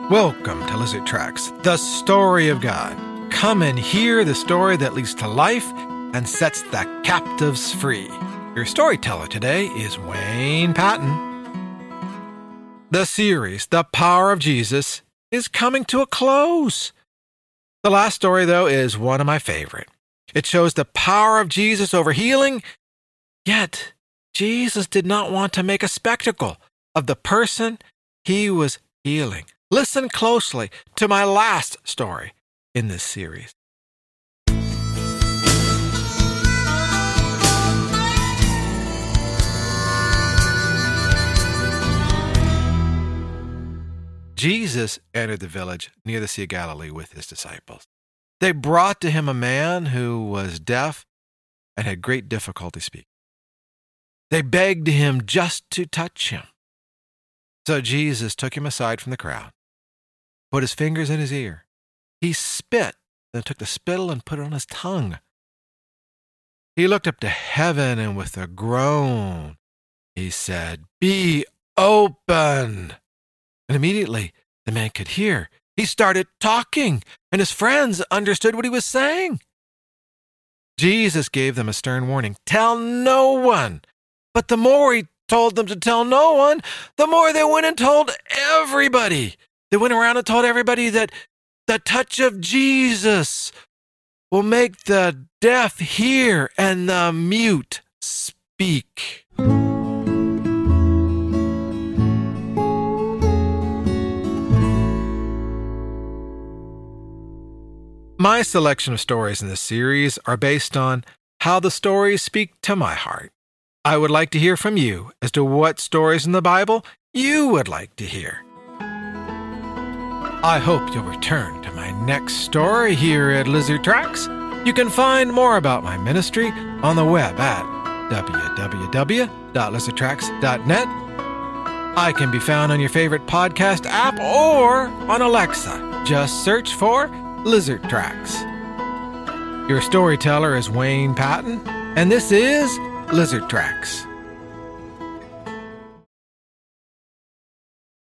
Welcome to Lizard Tracks, the story of God. Come and hear the story that leads to life and sets the captives free. Your storyteller today is Wayne Patton. The series, The Power of Jesus, is coming to a close. The last story, though, is one of my favorite. It shows the power of Jesus over healing, yet Jesus did not want to make a spectacle of the person he was healing. Listen closely to my last story in this series. Jesus entered the village near the Sea of Galilee with his disciples. They brought to him a man who was deaf and had great difficulty speaking. They begged him just to touch him. So Jesus took him aside from the crowd, put his fingers in his ear. He spit, then took the spittle and put it on his tongue. He looked up to heaven, and with a groan, he said, "Be open." And immediately the man could hear. He started talking, and his friends understood what he was saying. Jesus gave them a stern warning: tell no one. But the more he told them to tell no one, the more they went and told everybody. They went around and told everybody that the touch of Jesus will make the deaf hear and the mute speak. My selection of stories in this series are based on how the stories speak to my heart. I would like to hear from you as to what stories in the Bible you would like to hear. I hope you'll return to my next story here at Lizard Tracks. You can find more about my ministry on the web at www.lizardtracks.net. I can be found on your favorite podcast app or on Alexa. Just search for Lizard Tracks. Your storyteller is Wayne Patton, and this is Lizard Tracks.